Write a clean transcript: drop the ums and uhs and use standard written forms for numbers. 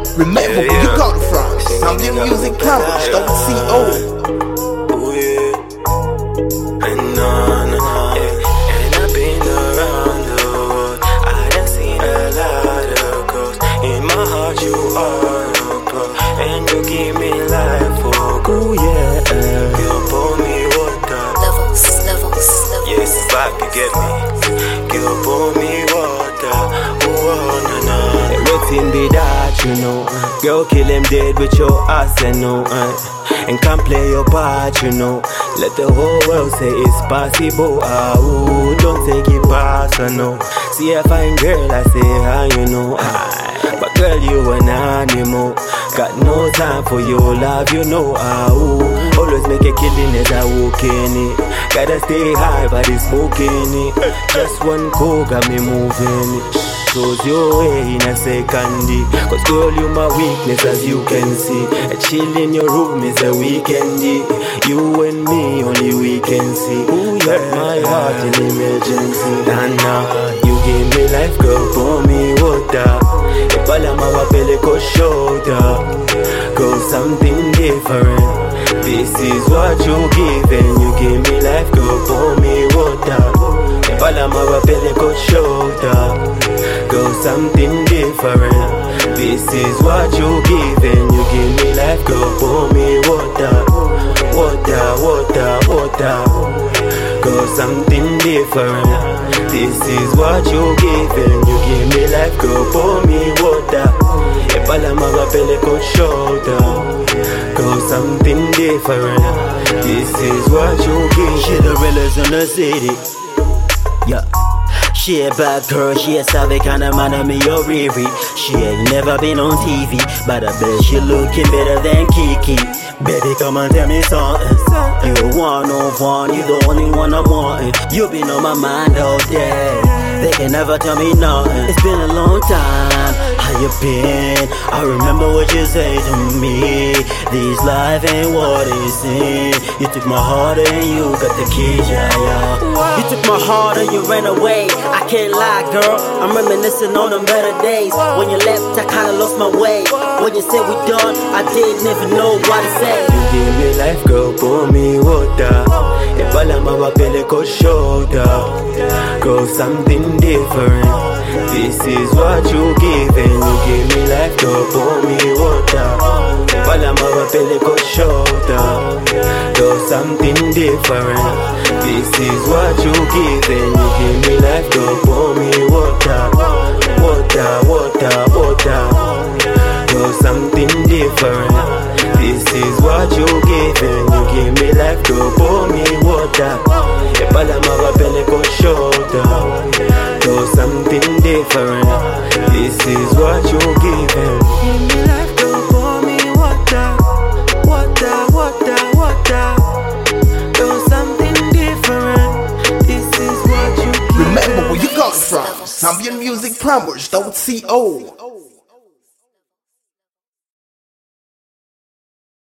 Remember where you got it from. Zambian Music Campus, .co. Oh yeah, and on, yeah. And I've been around the world. I done seen a lot of girls. In my heart you are a pro, and you give me life for good. Yeah, you pour me water. Levels. Yes, if I could get me, you pour me water. Oh, na na. Everything be that, you know. Girl, kill him dead with your arsenal, and can't play your part, you know. Let the whole world say it's possible. Ooh, don't take it personal. See a fine girl, I say hi, you know. But girl, you an animal. Got no time for your love, you know. Ooh, always make a killing as I walk in it. Gotta stay high, body smoking it. Just one call got me moving it. Goes your way in a second. Cause girl, you my weakness, as you can see. A chill in your room is a weekend. You and me only we can see. Ooh, you got my heart in emergency. Nah, you give me life, girl, pour me water. Ipalama wapele ko shoulder. Go something different. This is what you give, and you give me life, girl, pour me water. Ipalama wapele ko shoulder. Go something different. This is what you give, and you give me life, girl, pour me water. Water. Go something different. This is what you give, and you give me life, girl, pour me water. Epalama wapele ko shoulder. Go something different. This is what you give. She the realest in the city. Yeah. She a bad girl, she a savage kind of man of me, or Riri. She ain't never been on TV, but I bet she looking better than Kiki. Baby, come and tell me something. You one of one, you the only one I'm wanting. You been on my mind all day. They can never tell me nothing. It's been a long time. How you been? I remember what you say to me. This life ain't what it seems. You took my heart and you got the keys, yeah. You took my heart and you ran away. I can't lie, girl. I'm reminiscing on them better days. When you left, I kinda lost my way. When you said we done, I didn't even know what to say. You give me life, girl, pour me water. Ipalama wapele ko shoulder. Go something different. This is what you give, and you give me life, girl, pour me water. Ipalama wapele ko shoulder. Go something different. This is what you give, and you give me life, girl, pour me water. Water. Go something different. This is what you give, and you give me life, girl, pour me water. Epalama wapele ko shoulder. Go something different. This is what you give, and give me life, girl, pour me water. Go something different. This is what you give. Remember where you got it from. Zambian Music Campus, .co.